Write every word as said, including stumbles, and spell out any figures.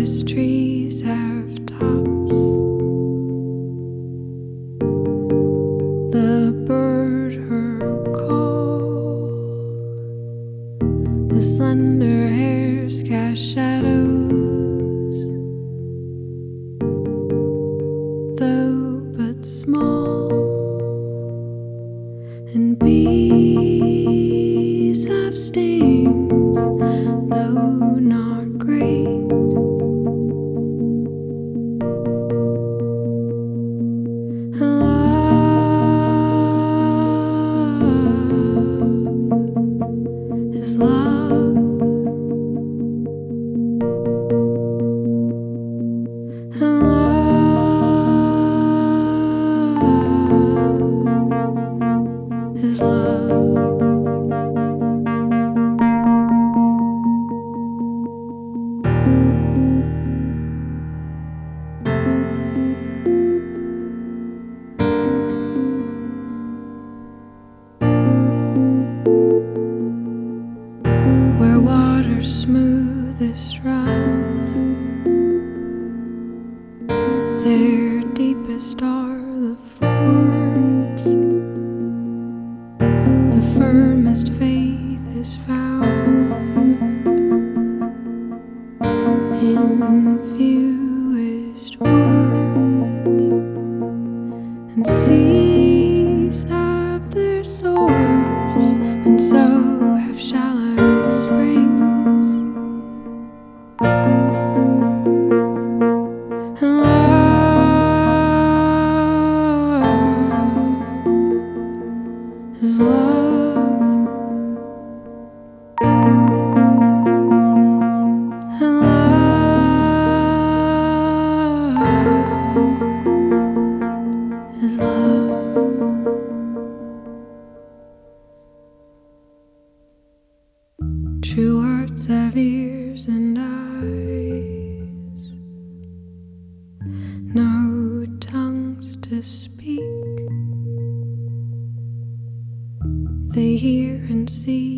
Forest trees have tops. The bird her call. The slender hairs cast shadows, though but small. And bees have stings, though not great. Love is love. Love is love. Where water's smoothest run, their deepest are the fords. The firmest faith is found in fewest words, and seas have their source, and so have shallow springs. And love is love. And love is love. True hearts have ears and eyes, no tongues to speak. They hear and see